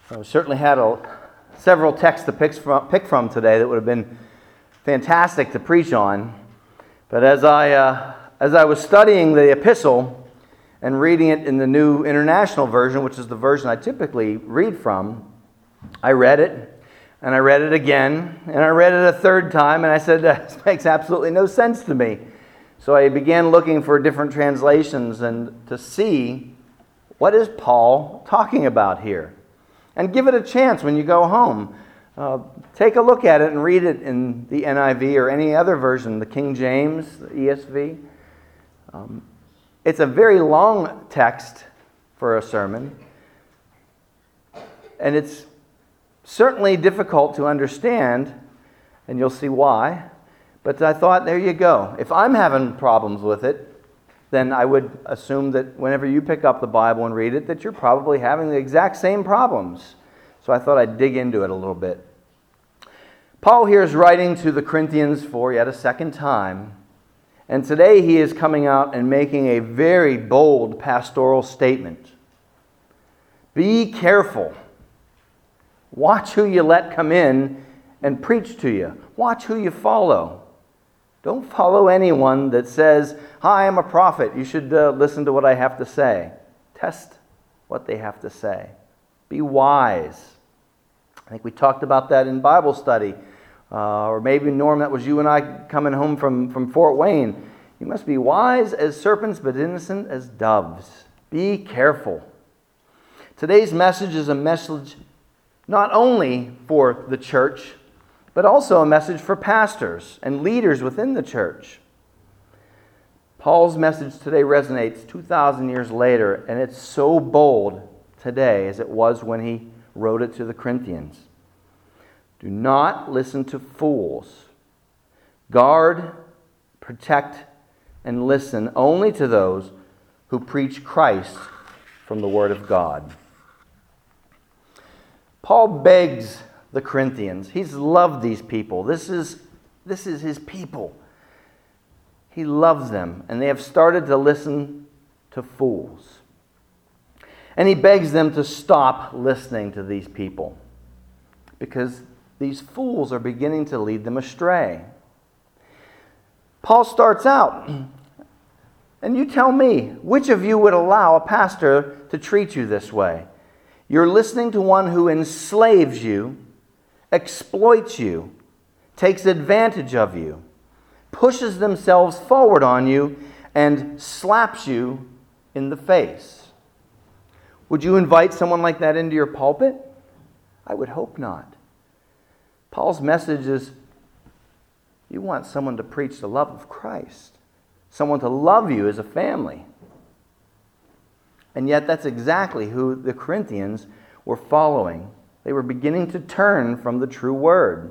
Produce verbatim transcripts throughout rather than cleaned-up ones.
I certainly had a, several texts to pick from, pick from today that would have been fantastic to preach on. But as I, uh, as I was studying the epistle and reading it in the New International Version, which is the version I typically read from, I read it, and I read it again, and I read it a third time, and I said, this makes absolutely no sense to me. So I began looking for different translations and to see what is Paul talking about here. And give it a chance when you go home. Uh, take a look at it and read it in the N I V or any other version, the King James, the E S V. Um, it's a very long text for a sermon. And it's certainly difficult to understand, and you'll see why. But I thought, there you go. If I'm having problems with it, then I would assume that whenever you pick up the Bible and read it, that you're probably having the exact same problems. So I thought I'd dig into it a little bit. Paul here is writing to the Corinthians for yet a second time. And today he is coming out and making a very bold pastoral statement. Be careful. Watch who you let come in and preach to you. Watch who you follow. Don't follow anyone that says, hi, I'm a prophet. You should uh, listen to what I have to say. Test what they have to say. Be wise. I think we talked about that in Bible study. Uh, or maybe, Norm, that was you and I coming home from, from Fort Wayne. You must be wise as serpents, but innocent as doves. Be careful. Today's message is a message not only for the church, but also a message for pastors and leaders within the church. Paul's message today resonates two thousand years later, and it's so bold today as it was when he wrote it to the Corinthians. Do not listen to fools. Guard, protect, and listen only to those who preach Christ from the Word of God. Paul begs the Corinthians. He's loved these people. This is, this is his people. He loves them, and they have started to listen to fools. And he begs them to stop listening to these people, because these fools are beginning to lead them astray. Paul starts out, and you tell me, which of you would allow a pastor to treat you this way? You're listening to one who enslaves you, exploits you, takes advantage of you, pushes themselves forward on you, and slaps you in the face. Would you invite someone like that into your pulpit? I would hope not. Paul's message is, you want someone to preach the love of Christ, someone to love you as a family. And yet that's exactly who the Corinthians were following. They were beginning to turn from the true word.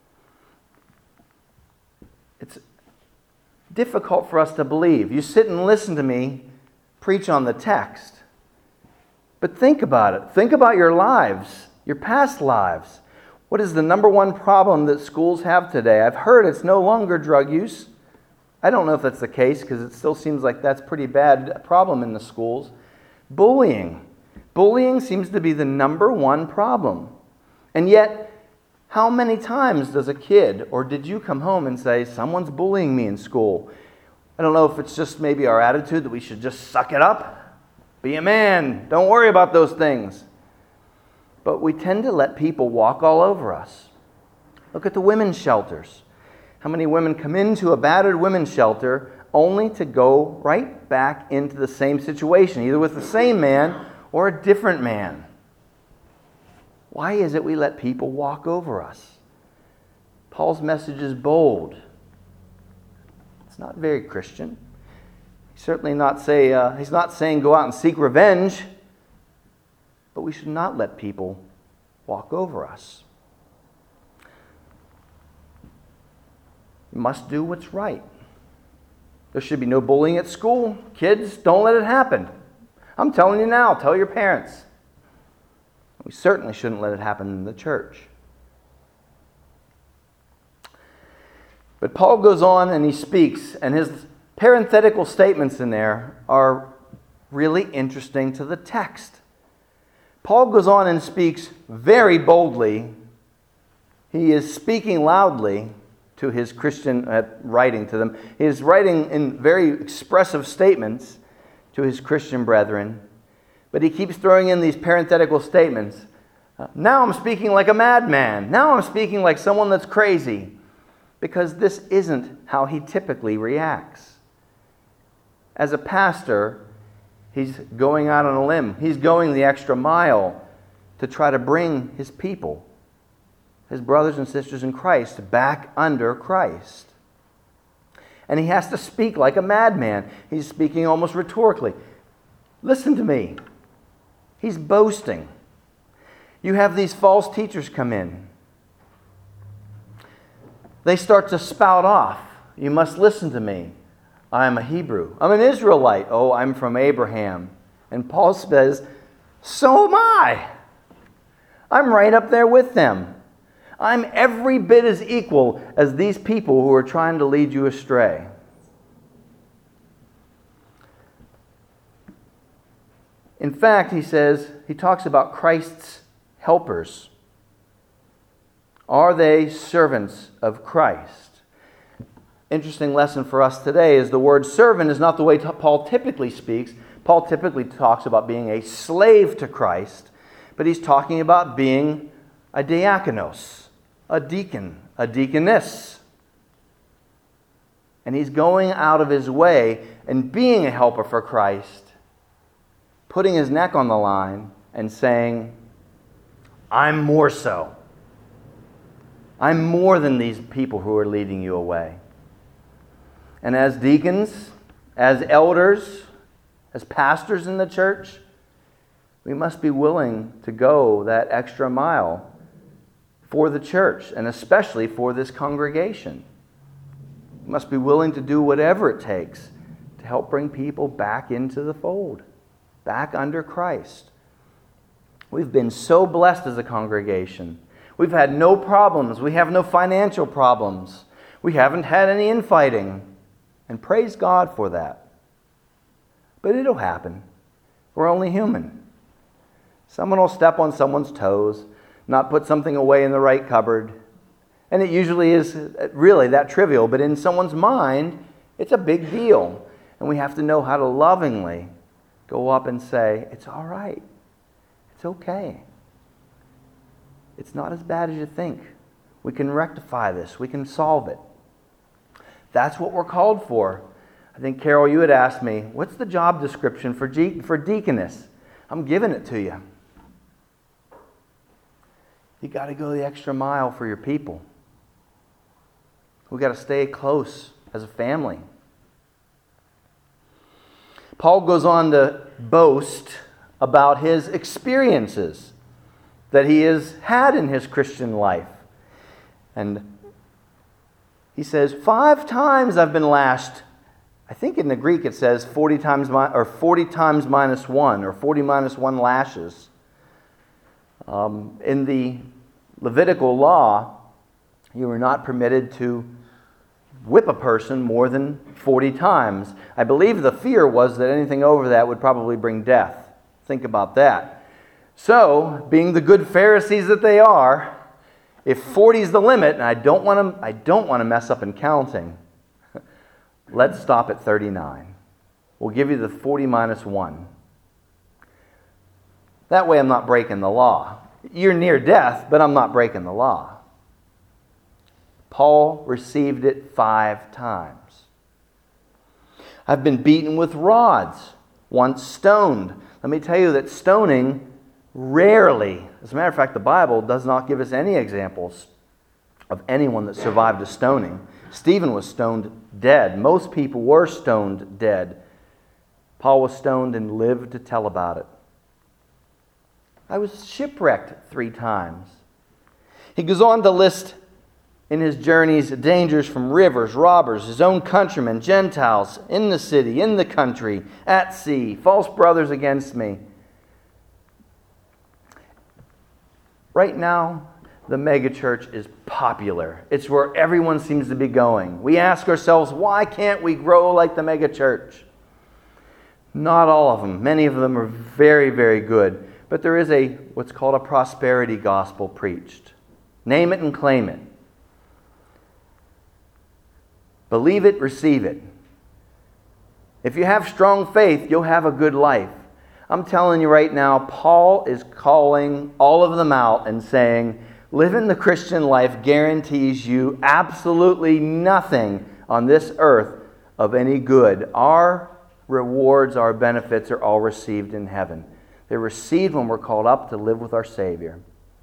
It's difficult for us to believe. You sit and listen to me preach on the text. But think about it. Think about your lives, your past lives. What is the number one problem that schools have today? I've heard it's no longer drug use. I don't know if that's the case, because it still seems like that's a pretty bad problem in the schools. Bullying. Bullying seems to be the number one problem. And yet, how many times does a kid, or did you come home and say, someone's bullying me in school? I don't know if it's just maybe our attitude that we should just suck it up. Be a man. Don't worry about those things. But we tend to let people walk all over us. Look at the women's shelters. How many women come into a battered women's shelter only to go right back into the same situation, either with the same man or a different man? Why is it we let people walk over us? Paul's message is bold. It's not very Christian. He's certainly not say uh, he's not saying go out and seek revenge, but we should not let people walk over us. You must do what's right. There should be no bullying at school. Kids, don't let it happen. I'm telling you now, tell your parents. We certainly shouldn't let it happen in the church. But Paul goes on and he speaks, and his parenthetical statements in there are really interesting to the text. Paul goes on and speaks very boldly. He is speaking loudly to his Christian uh, writing to them. He is writing in very expressive statements to his Christian brethren. But he keeps throwing in these parenthetical statements. Uh, now I'm speaking like a madman. Now I'm speaking like someone that's crazy. Because this isn't how he typically reacts. As a pastor, he's going out on a limb. He's going the extra mile to try to bring his people, his brothers and sisters in Christ, back under Christ. And he has to speak like a madman. He's speaking almost rhetorically. Listen to me. He's boasting. You have these false teachers come in. They start to spout off. You must listen to me. I am a Hebrew. I'm an Israelite. Oh, I'm from Abraham. And Paul says, so am I. I'm right up there with them. I'm every bit as equal as these people who are trying to lead you astray. In fact, he says, he talks about Christ's helpers. Are they servants of Christ? Interesting lesson for us today is the word servant is not the way Paul typically speaks. Paul typically talks about being a slave to Christ, but he's talking about being a diakonos, a deacon, a deaconess. And he's going out of his way and being a helper for Christ, putting his neck on the line and saying, I'm more so. I'm more than these people who are leading you away. And as deacons, as elders, as pastors in the church, we must be willing to go that extra mile for the church, and especially for this congregation. We must be willing to do whatever it takes to help bring people back into the fold, back under Christ. We've been so blessed as a congregation. We've had no problems. We have no financial problems. We haven't had any infighting. And praise God for that. But it'll happen. We're only human. Someone will step on someone's toes, not put something away in the right cupboard. And it usually is really that trivial, but in someone's mind, it's a big deal. And we have to know how to lovingly go up and say, it's all right. It's okay. It's not as bad as you think. We can rectify this. We can solve it. That's what we're called for. I think, Carol, you had asked me, what's the job description for, de- for deaconess? I'm giving it to you. You got to go the extra mile for your people. We've got to stay close as a family. Paul goes on to boast about his experiences that he has had in his Christian life. And he says, five times I've been lashed. I think in the Greek it says forty times mi- or forty times minus one, or forty minus one lashes. Um, in the Levitical law, you were not permitted to whip a person more than forty times. I believe the fear was that anything over that would probably bring death. Think about that. So, being the good Pharisees that they are, if forty is the limit, and I don't want to, I don't want to mess up in counting, let's stop at thirty-nine. We'll give you the forty minus one. That way I'm not breaking the law. You're near death, but I'm not breaking the law. Paul received it five times. I've been beaten with rods, once stoned. Let me tell you that stoning rarely, as a matter of fact, the Bible does not give us any examples of anyone that survived a stoning. Stephen was stoned dead. Most people were stoned dead. Paul was stoned and lived to tell about it. I was shipwrecked three times. He goes on to list in his journeys dangers from rivers, robbers, his own countrymen, Gentiles, in the city, in the country, at sea, false brothers against me. Right now, the megachurch is popular. It's where everyone seems to be going. We ask ourselves, why can't we grow like the megachurch? Not all of them. Many of them are very, very good. But there is a what's called a prosperity gospel preached. Name it and claim it. Believe it, receive it. If you have strong faith, you'll have a good life. I'm telling you right now, Paul is calling all of them out and saying, living the Christian life guarantees you absolutely nothing on this earth of any good. Our rewards, our benefits are all received in heaven. They're received when we're called up to live with our Savior.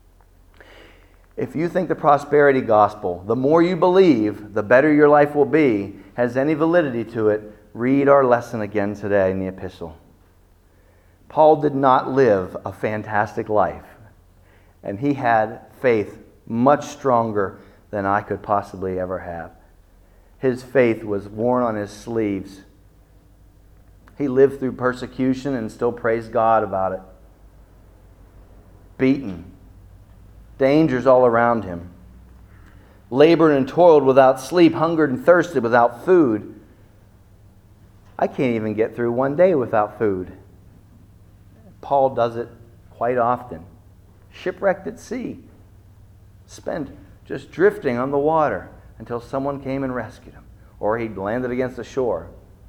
If you think the prosperity gospel, the more you believe, the better your life will be, has any validity to it, read our lesson again today in the epistle. Paul did not live a fantastic life, and he had faith much stronger than I could possibly ever have. His faith was worn on his sleeves. He lived through persecution and still praised God about it. Beaten. Dangers all around him. Labored and toiled without sleep, hungered and thirsted without food. I can't even get through one day without food. Paul does it quite often. Shipwrecked at sea. Spent just drifting on the water until someone came and rescued him. Or he landed against the shore.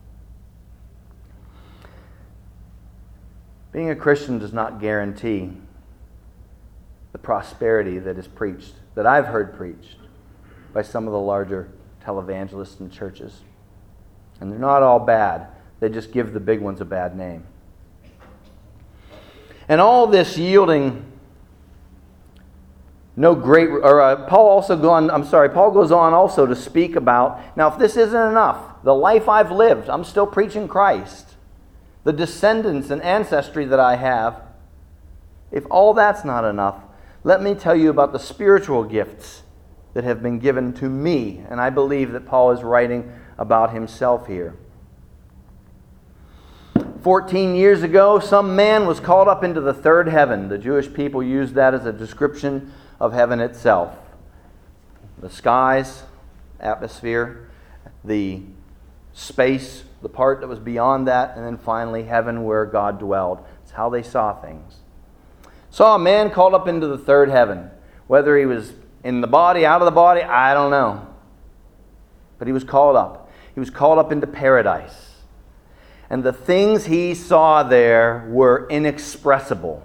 Being a Christian does not guarantee the prosperity that is preached, that I've heard preached by some of the larger televangelists and churches. And they're not all bad. They just give the big ones a bad name. And all this yielding no great, or uh, Paul also go on, I'm sorry, Paul goes on also to speak about, now if this isn't enough, the life I've lived, I'm still preaching Christ. The descendants and ancestry that I have, if all that's not enough, let me tell you about the spiritual gifts that have been given to me. And I believe that Paul is writing about himself here. Fourteen years ago, some man was called up into the third heaven. The Jewish people used that as a description of heaven itself. The skies, atmosphere, the space, the part that was beyond that, and then finally heaven where God dwelled. It's how they saw things. Saw a man called up into the third heaven. Whether he was in the body, out of the body, I don't know. But he was called up. He was called up into paradise. And the things he saw there were inexpressible.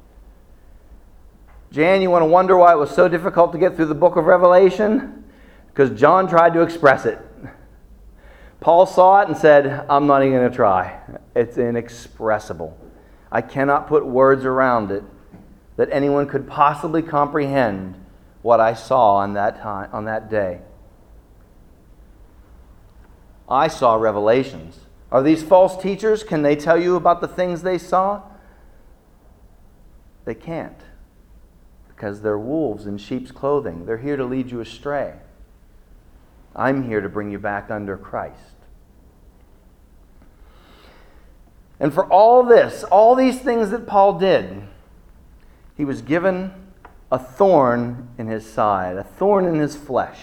Jan, you want to wonder why it was so difficult to get through the book of Revelation? Because John tried to express it. Paul saw it and said, I'm not even going to try. It's inexpressible. I cannot put words around it that anyone could possibly comprehend what I saw on that time, on that day. I saw revelations. Are these false teachers? Can they tell you about the things they saw? They can't. Because they're wolves in sheep's clothing. They're here to lead you astray. I'm here to bring you back under Christ. And for all this, all these things that Paul did, he was given a thorn in his side, a thorn in his flesh.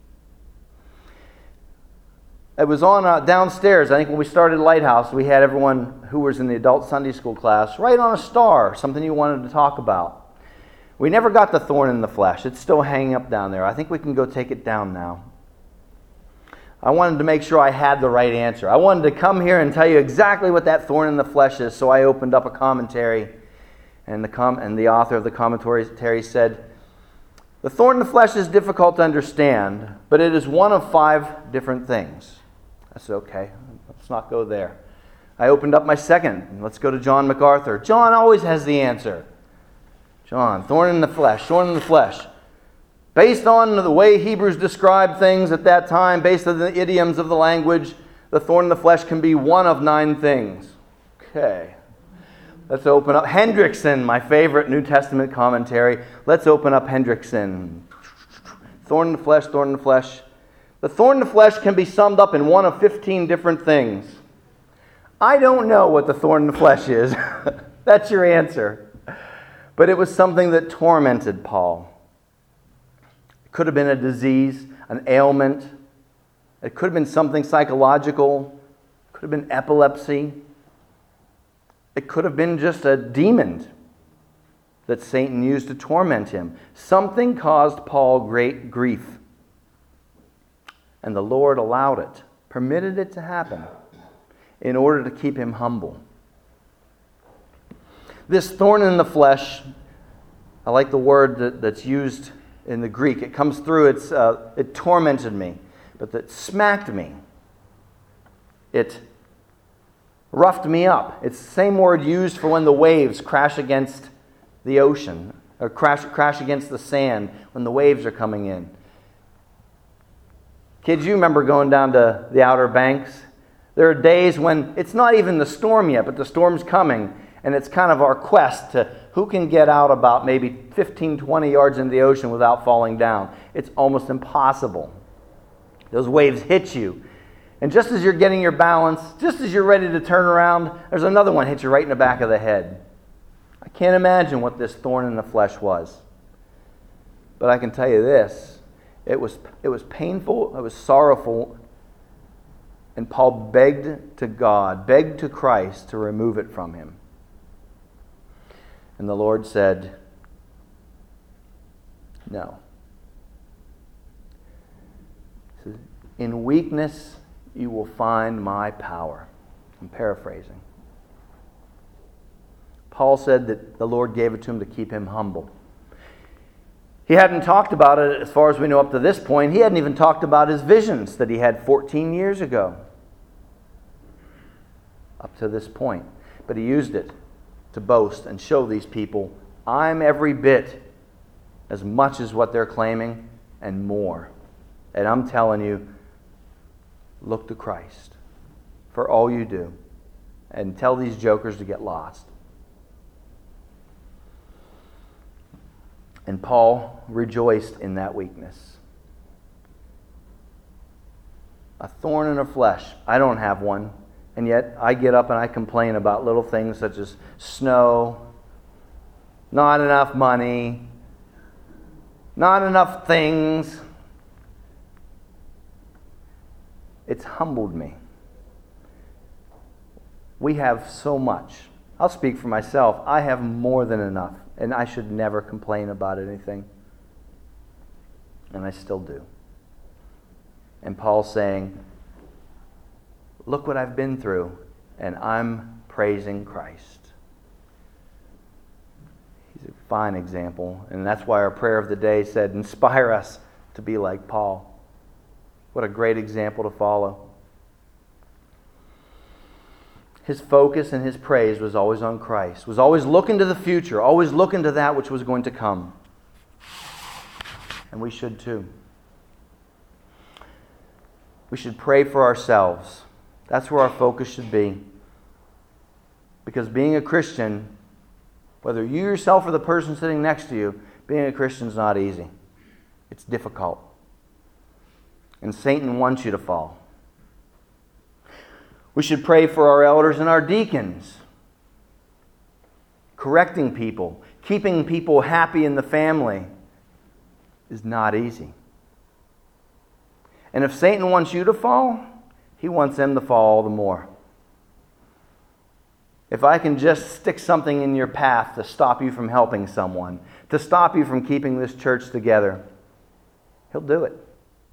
It was on uh, downstairs. I think when we started Lighthouse, we had everyone who was in the adult Sunday school class write on a star something you wanted to talk about. We never got the thorn in the flesh. It's still hanging up down there. I think we can go take it down now. I wanted to make sure I had the right answer. I wanted to come here and tell you exactly what that thorn in the flesh is, so I opened up a commentary, and the com- and the author of the commentary said, the thorn in the flesh is difficult to understand, but it is one of five different things. I said, okay, let's not go there. I opened up my second. Let's go to John MacArthur. John always has the answer. John, thorn in the flesh, thorn in the flesh. Based on the way Hebrews described things at that time, based on the idioms of the language, the thorn in the flesh can be one of nine things. Okay. Let's open up Hendrickson, my favorite New Testament commentary. Let's open up Hendrickson. Thorn in the flesh, thorn in the flesh. The thorn in the flesh can be summed up in one of fifteen different things. I don't know what the thorn in the flesh is. That's your answer. But it was something that tormented Paul. It could have been a disease, an ailment. It could have been something psychological. It could have been epilepsy. It could have been just a demon. that Satan used to torment him. Something caused Paul great grief. And the Lord allowed it, permitted it to happen, in order to keep him humble. This thorn in the flesh, I like the word that, that's used in the Greek. It comes through, it's, uh, it tormented me, but it smacked me. It roughed me up. It's the same word used for when the waves crash against the ocean, or crash, crash against the sand when the waves are coming in. Kids, you remember going down to the Outer Banks? There are days when it's not even the storm yet, but the storm's coming, and it's kind of our quest to who can get out about maybe fifteen, twenty yards into the ocean without falling down. It's almost impossible. Those waves hit you. And just as you're getting your balance, just as you're ready to turn around, there's another one hits you right in the back of the head. I can't imagine what this thorn in the flesh was. But I can tell you this. It was, it was painful, it was sorrowful, and Paul begged to God, begged to Christ to remove it from him. And the Lord said, no. He says, in weakness you will find my power. I'm paraphrasing. Paul said that the Lord gave it to him to keep him humble. He hadn't talked about it, as far as we know up to this point. He hadn't even talked about his visions that he had fourteen years ago. Up to this point. But he used it to boast and show these people, I'm every bit as much as what they're claiming and more. And I'm telling you, look to Christ for all you do. And tell these jokers to get lost. And Paul rejoiced in that weakness. A thorn in the flesh. I don't have one. And yet I get up and I complain about little things such as snow, not enough money, not enough things. It's humbled me. We have so much. I'll speak for myself. I have more than enough. And I should never complain about anything. And I still do. And Paul's saying, look what I've been through, and I'm praising Christ. He's a fine example, and that's why our prayer of the day said, inspire us to be like Paul. What a great example to follow. His focus and his praise was always on Christ, was always looking to the future, always looking to that which was going to come. And we should too. We should pray for ourselves. That's where our focus should be. Because being a Christian, whether you yourself or the person sitting next to you, being a Christian is not easy. It's difficult. And Satan wants you to fall. We should pray for our elders and our deacons. Correcting people, keeping people happy in the family is not easy. And if Satan wants you to fall, he wants them to fall all the more. If I can just stick something in your path to stop you from helping someone, to stop you from keeping this church together, he'll do it.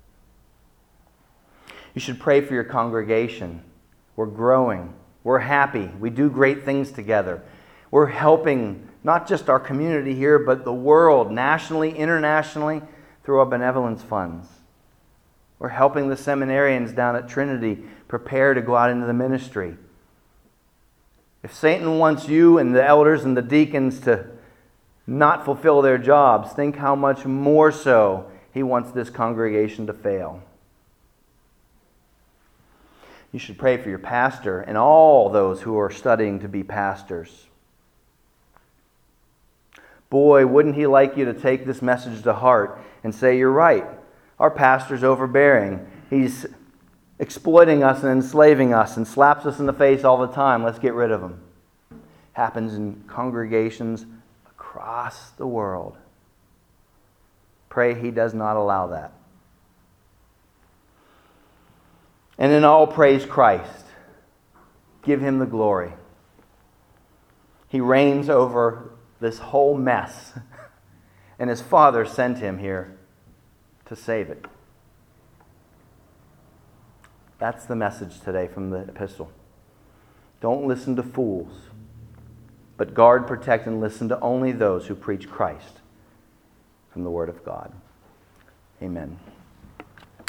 You should pray for your congregation. We're growing. We're happy. We do great things together. We're helping not just our community here, but the world, nationally, internationally, through our benevolence funds. We're helping the seminarians down at Trinity prepare to go out into the ministry. If Satan wants you and the elders and the deacons to not fulfill their jobs, think how much more so he wants this congregation to fail. You should pray for your pastor and all those who are studying to be pastors. Boy, wouldn't he like you to take this message to heart and say, you're right. Our pastor's overbearing. He's exploiting us and enslaving us and slaps us in the face all the time. Let's get rid of him. Happens in congregations across the world. Pray he does not allow that. And in all, praise Christ. Give him the glory. He reigns over this whole mess. And his Father sent him here to save it. That's the message today from the epistle. Don't listen to fools, but guard, protect, and listen to only those who preach Christ from the Word of God. Amen.